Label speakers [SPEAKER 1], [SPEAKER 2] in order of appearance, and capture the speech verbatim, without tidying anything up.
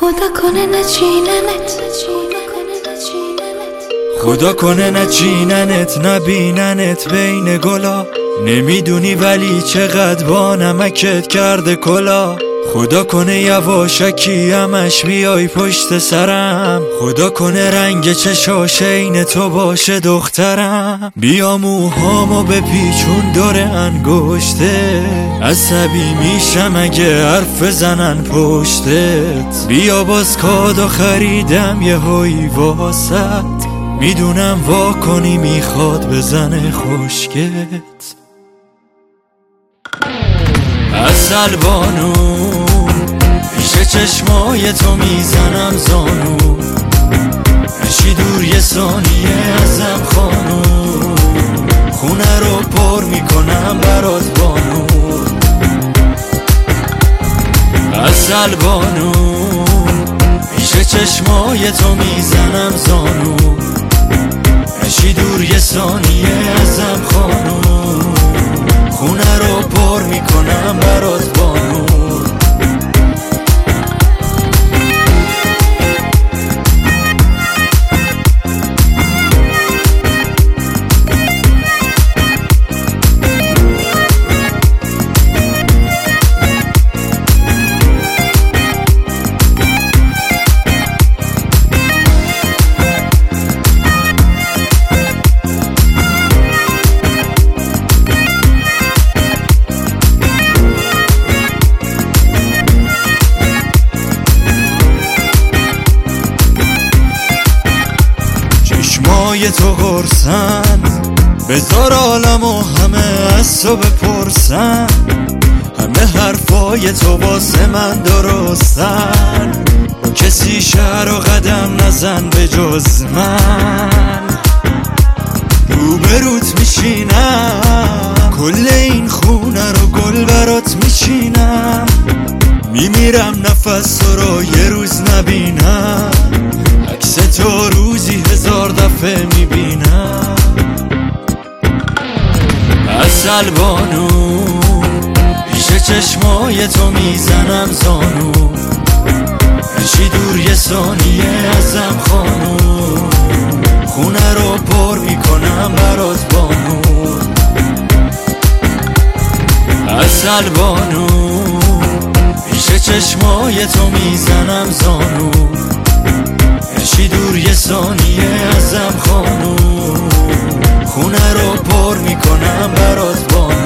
[SPEAKER 1] خدا کنه نچیننت،
[SPEAKER 2] خدا کنه نچیننت نبیننت بین گلا. نمیدونی ولی چقدر با نمکت کرده کلا. خدا کنه یواشکی همش بیای پشت سرم. خدا کنه رنگ چشاش این تو باشه دخترم. بیا موهامو بپیچون دور انگشته، عصبی میشم اگه حرف زنن پشتت. بیا باز کادو خریدم یه هایی واسط، میدونم وا کنی میخواد بزنه خشکت. عسل بانو پیش چشمای تو میزنم زانو، نشی دور یه ثانیه ازم خانو. خونه رو پر میکنم برات بانو. عسل بانو پیش چشمای تو میزنم زانو، نشی دور یه ثانیه ازم خانو. خونه رو پر میکنم برات بانو. چشمای تو قرصن، بذار عالمو همه از تو بپرسن. همه حرفای تو واسه من درستن، کسی شهر و قدم نزن به جز من. روبروت میشینم، کل این خونه رو گل برات میچینم. میمیرم نفس تو رو یه روز نبینم، عکس تو روزی هزار دفعه میبینم. عسل بانو پیش چشمای تو میزنم زانو، نشی دور یه ثانیه ازم خانو. خونه رو پر میکنم برات بانو. عسل بانو پیش چشمای تو میزنم زانو، نشی دور یه ثانیه ازم خانو. خونه رو پر میکنم برات بانو.